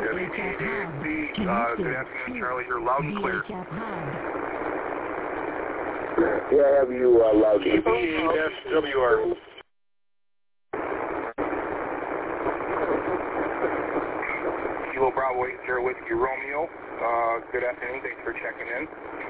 WDAXD. Good afternoon, Charlie. You're loud and clear. Yeah, I have you loud and clear. WR. Kilo Bravo 80 Whiskey Romeo. Good afternoon. Thanks for checking in.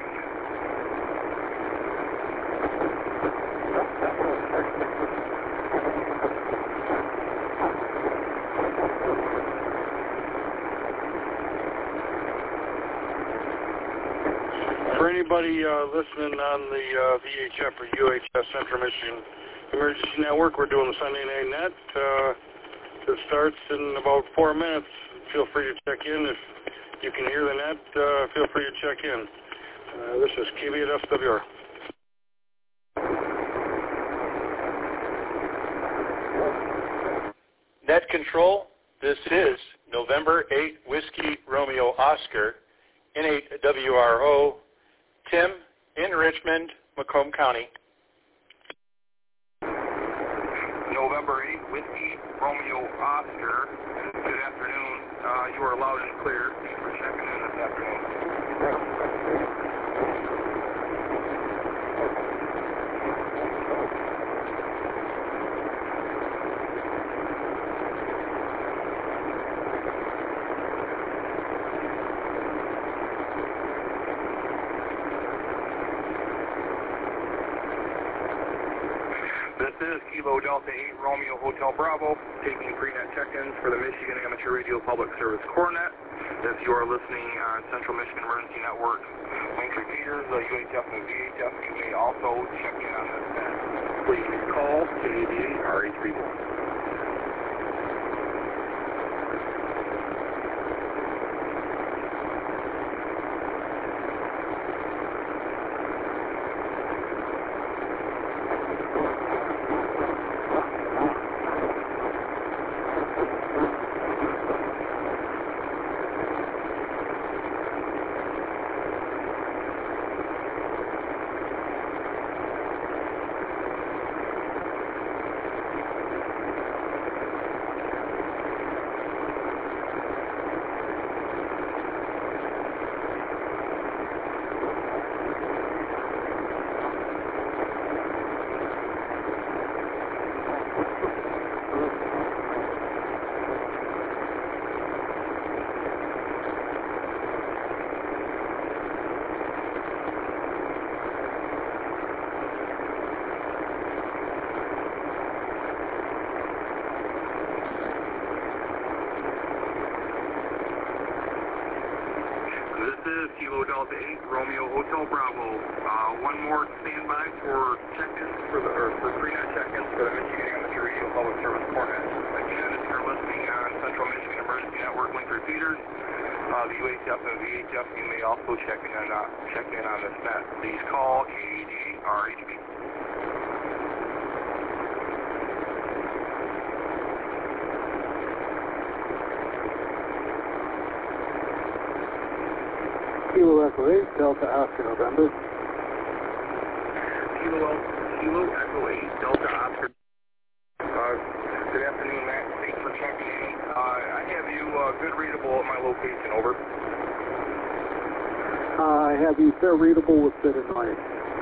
For anybody listening on the VHF or UHF Central Michigan Emergency Network, we're doing the Sunday Night Net. It starts in about 4 minutes. Feel free to check in. If you can hear the net, feel free to check in. This is KBSWR. Net Control, this is November 8 Whiskey Romeo Oscar, N8 WRO, Tim in Richmond, Macomb County. November 8 Whiskey Romeo Oscar. Good afternoon. You are loud and clear. Thanks for checking in this afternoon. This is Kilo Delta 8 Romeo Hotel Bravo, taking pre-net check-ins for the Michigan Amateur Radio Public Service CoreNet. If you are listening on Central Michigan Emergency Network, link repeaters, UHF and VHF, you may also check in on this net. Please call KABA RH31. Kilo Delta 8 Romeo Hotel Bravo. One more standby for check-ins for pre-net check-ins for the Michigan Amateur Radio Public Service CoreNet. Again, if you're listening on Central Michigan Emergency Network link repeaters, the UHF and VHF, you may also check in on this net. Please call KABA RHB. Kilo Echo 8, Delta Oscar November. Kilo Echo 8, Delta Oscar. Good afternoon, Matt. Thanks for checking in. I have you good readable at my location, over. I have you fair readable with good in mind.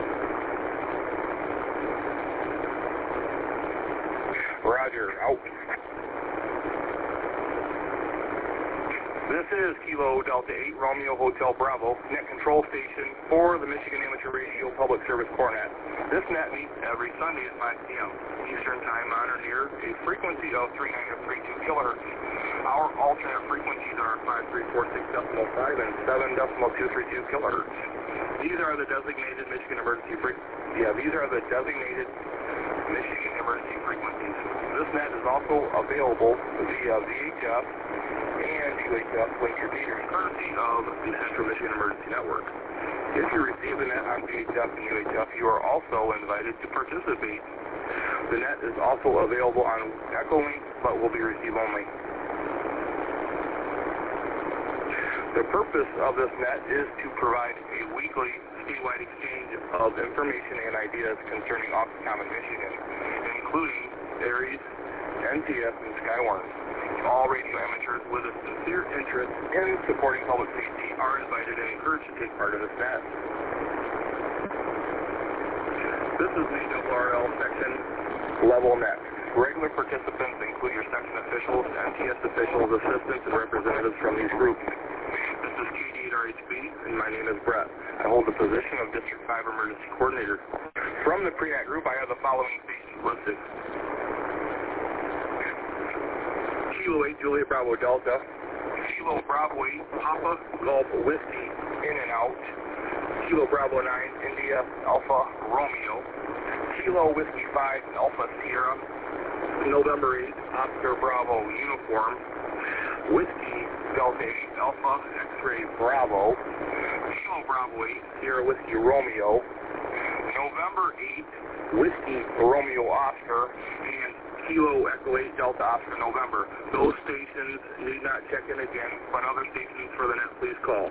Roger, out. This is Kilo Delta 8 Romeo Hotel Bravo, net control station for the Michigan Amateur Radio Public Service CoreNet. This net meets every Sunday at 5 p.m. Eastern Time on or near a frequency of 3932 kilohertz. Our alternate frequencies are 5346.5 and 7.232 kilohertz. These are the designated Michigan emergency frequencies. This net is also available via VHF and UHF link repeaters, courtesy of the Central Michigan Emergency Network. If you receive the net on VHF and UHF, you are also invited to participate. The net is also available on Echolink, but will be receive only. The purpose of this net is to provide a weekly statewide exchange of information and ideas concerning Occoquan, Michigan, including ARES, NTS, and Skywarn. All radio amateurs with a sincere interest in supporting public safety are invited and encouraged to take part in this net. This is the WRL section level net. Regular participants include your section officials, MTS officials, assistants, and representatives from these groups. This is KD8RHB, and my name is Brett. I hold the position of District 5 Emergency Coordinator. From the pre-act group, I have the following stations listed. Kilo 8 Juliet Bravo Delta, Kilo Bravo 8 Papa Golf Whiskey in and out, Kilo Bravo 9 India Alpha Romeo, Kilo Whiskey 5 Alpha Sierra, November 8 Oscar Bravo Uniform, Whiskey Delta 8 Alpha X-Ray Bravo, Kilo Bravo 8 Sierra Whiskey Romeo, November 8 Whiskey Romeo Oscar, and Kilo Echo 8 Delta Oscar November. Those stations need not check in again, but other stations for the net, please call.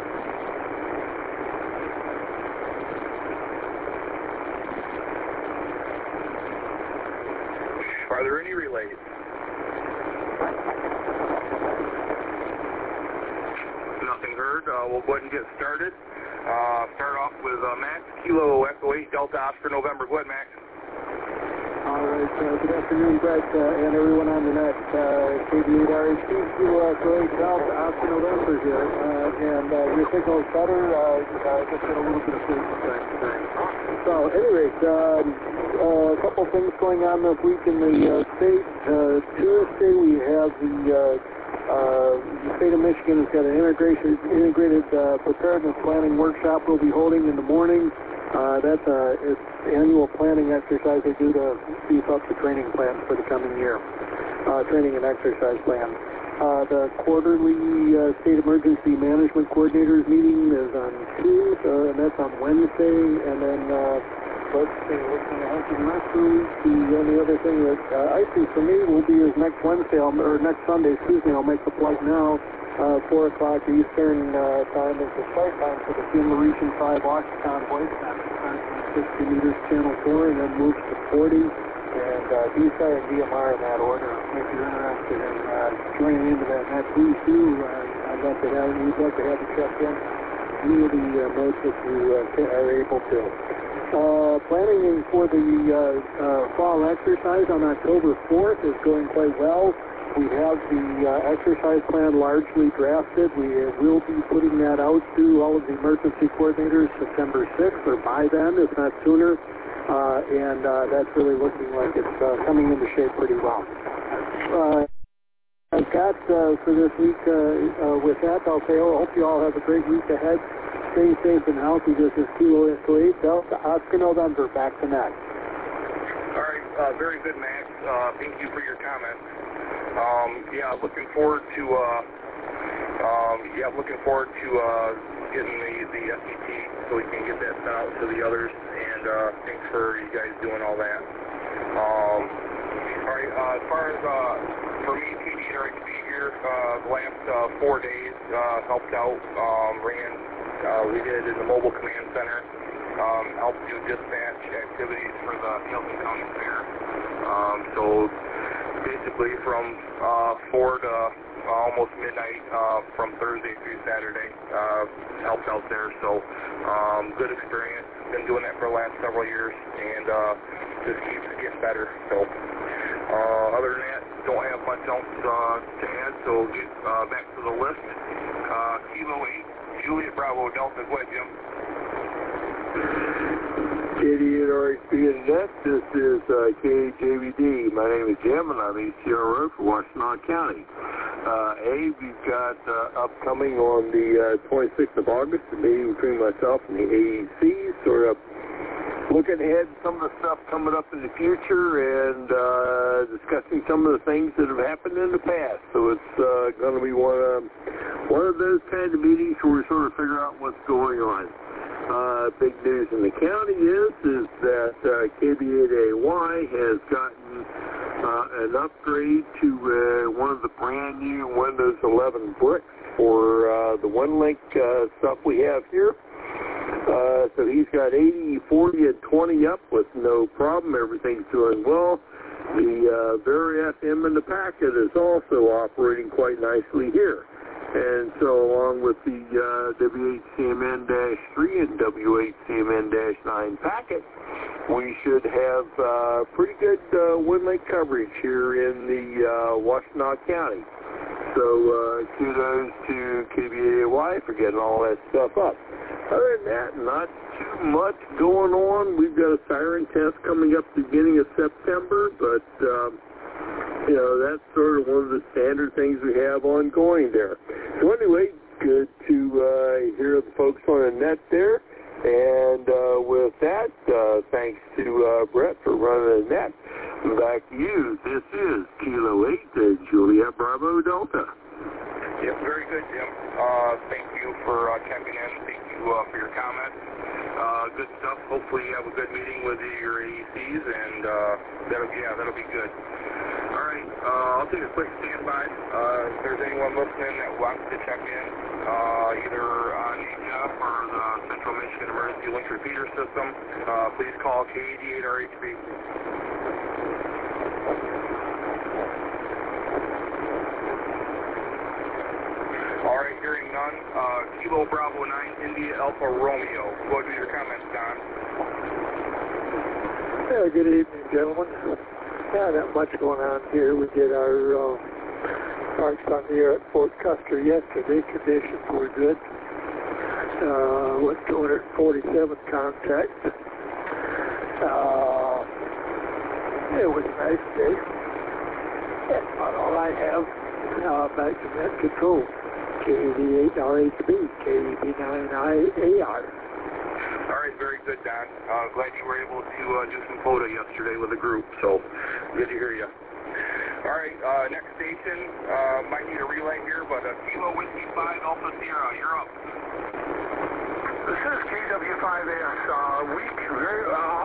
Are there any relays? Nothing heard. We'll go ahead and get started. Start off with Max, Kilo Echo 8 Delta Oscar November. Go ahead, Max. All right, good afternoon, Brett, and everyone on the net. KD8RHB, Kilo Echo 8 Delta Oscar November here, and your signal is better. Just got a little bit of frequency. So, anyway, a couple things going on this week in the state. Tuesday, we have the state of Michigan has got an integrated preparedness planning workshop we'll be holding in the morning. That's it's annual planning exercise they do to beef up the training plans for the coming year. Training and exercise plan. The quarterly state emergency management coordinators meeting is on Tuesday, and that's on Wednesday, and then let's see, looking ahead to the rest of the week, the only other thing that I see for me will be is next Wednesday, or next Sunday, I'll make the flight now, 4 o'clock Eastern time is the start time for the San Mauritian 5 Oxy convoy. Starts at 60 meters, channel 4, and then moves to 40, and DSI and DMR in that order. If you're interested in joining into that, please do. We'd love to have you check in any of the modes that you are able to. Planning for the fall exercise on October 4th is going quite well. We have the exercise plan largely drafted. We will be putting that out to all of the emergency coordinators September 6th or by then, if not sooner. And that's really looking like it's coming into shape pretty well. I've got for this week, with that, I'll say, I hope you all have a great week ahead. Stay safe and healthy. This is Kilo Echo 8 Delta Oscar November. Back to Max. All right, very good, Max. Thank you for your comments. Looking forward to getting the SET so we can get that sent out to the others. And thanks for you guys doing all that. All right, as far as for me, KD8RHB here, the last 4 days helped out, we did in the mobile command center, helped do dispatch activities for the Hamilton County Fair. So basically from 4 to almost midnight from Thursday through Saturday, helped out there. So good experience. Been doing that for the last several years, and just keeps getting better. So other than that, don't have much else to add. So get back to the list. Kilo 8 Juliet Bravo Delta. Go ahead, Jim. KD8RHB and net. This is KJVD. My name is Jim, and I'm ECRO for Washtenaw County. We've got upcoming on the 26th of August, a meeting between myself and the AEC, sort of looking ahead at some of the stuff coming up in the future and discussing some of the things that have happened in the past. So it's going to be one of those kind of meetings where we sort of figure out what's going on. Big news in the county is that KB8AY has gotten an upgrade to one of the brand new Windows 11 bricks for the OneLink stuff we have here. So he's got 80, 40, and 20 up with no problem. Everything's doing well. The Very FM in the packet is also operating quite nicely here. And so along with the WHCMN-3 and WHCMN-9 packet, we should have pretty good wind lake coverage here in the Washtenaw County. So kudos to KBAY for getting all that stuff up. Other than that, not too much going on. We've got a siren test coming up at the beginning of September, but you know, that's sort of one of the standard things we have ongoing there. So anyway, good to hear the folks on the net there. And with that, thanks to Brett for running the net. Back to you. This is Kilo 8, Juliet Bravo Delta. Yep, very good, Jim. Thank you for checking in. Thank you for your comments. Good stuff. Hopefully you have a good meeting with your AECs, and that'll be good. All right, I'll take a quick standby. If there's anyone listening that wants to check in, either on HF or the Central Michigan Emergency Link Repeater System, please call K88RHB. All right, hearing none. Kilo Bravo 9, India Alpha Romeo. What are your comments, Don? Yeah, good evening, gentlemen. Not that much going on here. We did our parks on the air at Fort Custer yesterday. Conditions were good. With 247 contacts. It was a nice day. That's about all I have. Now back to net control. KV8RHB, KV9IAR. All right, very good, Don. Glad you were able to do some photo yesterday with the group, so good to hear you. All right, next station, might need a relay here, but Kilo Whiskey 5 Alpha Sierra, you're up. This is KW5AS, weak, very,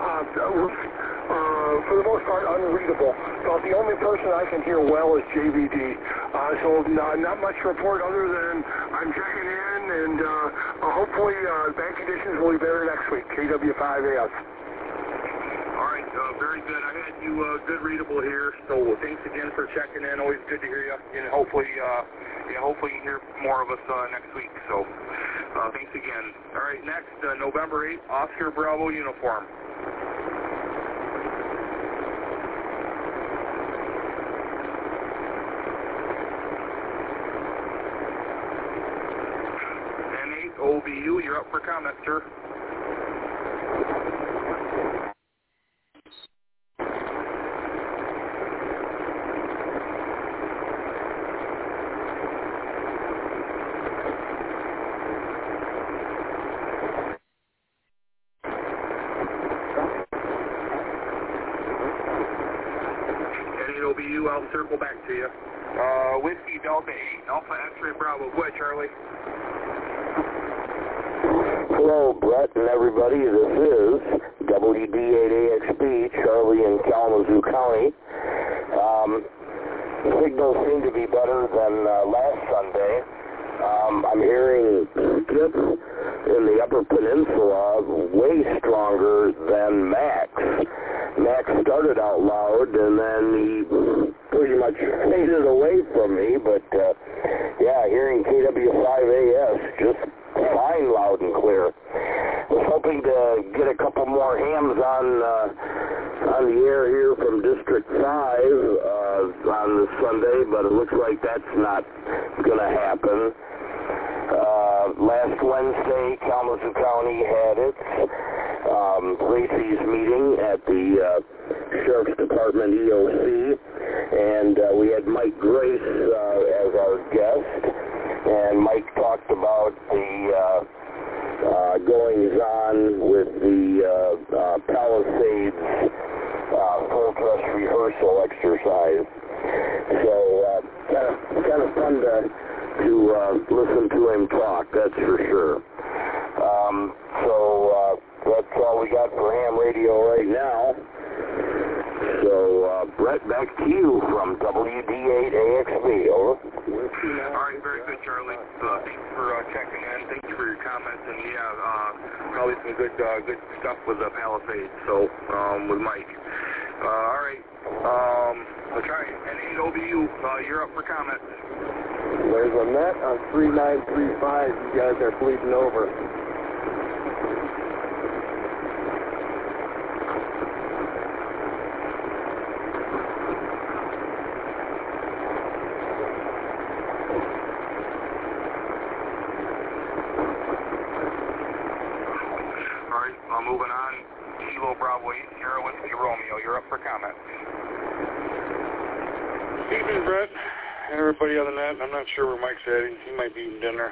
for the most part, unreadable. About the only person I can hear well is JVD. So not much to report other than I'm checking in, and hopefully bad conditions will be better next week. KW5AS. All right, very good. I had you good readable here, so thanks again for checking in. Always good to hear you, and hopefully you can hear more of us next week. So thanks again. All right, next, November 8th, Oscar Bravo uniform. OBU, you're up for comment, sir. OBU, I'll circle back to you. Whiskey Delta 8, Alpha X-Ray Bravo. Go ahead, Charlie. Hello, Brett and everybody. This is WD8AXB, Charlie in Kalamazoo County. Signals seem to be better than last Sunday. I'm hearing skips in the Upper Peninsula way stronger than Max. Max started out loud, and then he pretty much faded away from me, but yeah, hearing KW5AS just fine, loud and clear. I was hoping to get a couple more hams on the air here from District 5 on this Sunday, but it looks like that's not going to happen. Last Wednesday, Kalamazoo County had its Lacey's meeting at the Sheriff's Department EOC, and we had Mike Grace as our guest, and Mike talked about the goings-on with the Palisades full dress rehearsal exercise. So kind of fun to listen to him talk, that's for sure. So that's all we got for ham radio right now. So, Brett, back to you from WD8AXB, over. All right, very good, Charlie. Thanks for checking in. Thank you for your comments, and yeah, probably some good stuff with the Palisades, so, with Mike. All right, Let's try N8OBU. You're up for comment. There's a net on 3935. You guys are bleeding over. Moving on, Kilo Bravo 8, Sierra Whiskey Romeo, you're up for comment. Evening, Brett. Everybody on the net. I'm not sure where Mike's at. He might be eating dinner.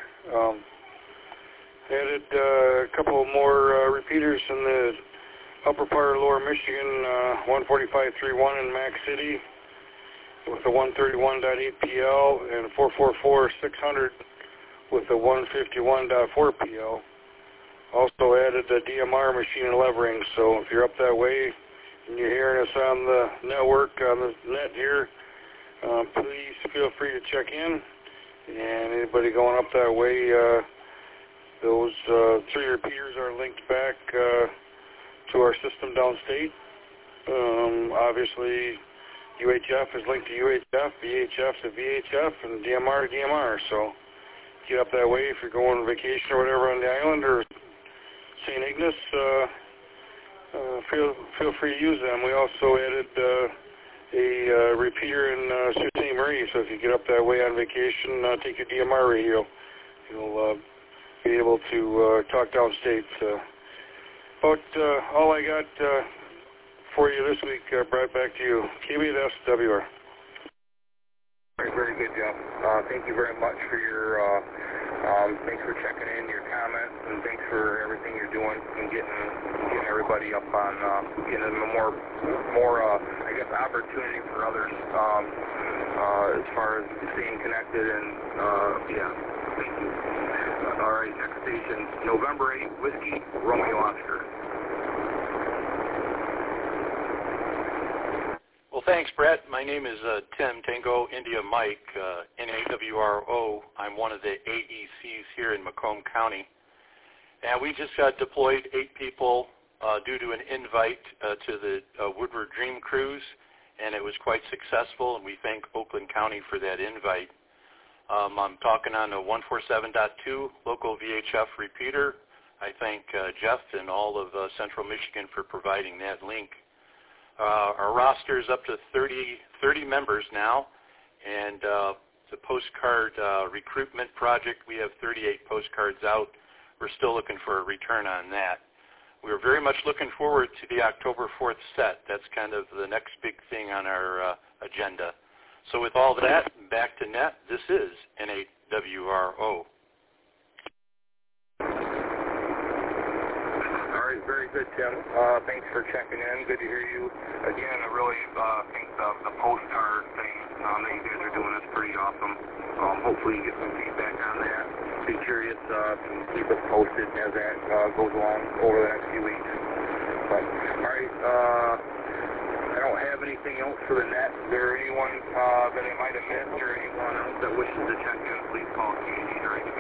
Added a couple more repeaters in the upper part of Lower Michigan, 145.31 in Mac City with the 131.8 PL and 444.600 with the 151.4 PL. Also added the DMR machine in Levering, so if you're up that way and you're hearing us on the network, on the net here, please feel free to check in. And anybody going up that way, those 3 repeaters are linked back to our system downstate. Obviously, UHF is linked to UHF, VHF to VHF, and DMR to DMR. So get up that way if you're going on vacation or whatever on the island or St. Ignace, feel free to use them. We also added a repeater in Sault Ste. Marie, so if you get up that way on vacation, take your DMR radio. You'll be able to talk downstate. About all I got for you this week, Brett, back to you. KB8SWR. Very good, Jeff. Thank you very much for your thanks for checking in, your comments, and thanks for everything you're doing and getting everybody up on getting them more I guess opportunity for others as far as staying connected and yeah. Thank you. All right, next station, November 8, Whiskey Romeo Oscar. Well, thanks, Brett. My name is Tim Tango India Mike, NAWRO. I'm one of the AECs here in Macomb County. And we just got deployed 8 people due to an invite to the Woodward Dream Cruise, and it was quite successful, and we thank Oakland County for that invite. I'm talking on the 147.2 local VHF repeater. I thank Jeff and all of Central Michigan for providing that link. Our roster is up to 30 members now, and the postcard recruitment project, we have 38 postcards out. We're still looking for a return on that. We're very much looking forward to the October 4th set. That's kind of the next big thing on our agenda. So with all that, back to net, this is N8WRO. Very good, Tim. Thanks for checking in. Good to hear you. Again, I really think the postcard thing that you guys are doing is pretty awesome. Hopefully you get some feedback on that. Be curious and keep us posted as that goes along over the next few weeks. But, all right, I don't have anything else for the net. Is there anyone that I might have missed or anyone else that wishes to check in? Please call KG or HB.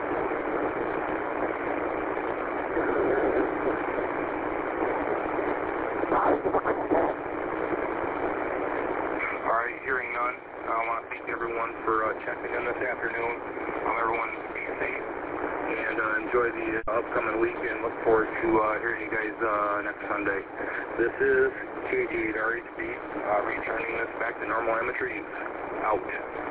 All right, hearing none, I want to thank everyone for checking in this afternoon. Everyone be safe and enjoy the upcoming weekend. Look forward to hearing you guys next Sunday. This is KG8RHB returning this back to normal amateur use. Out.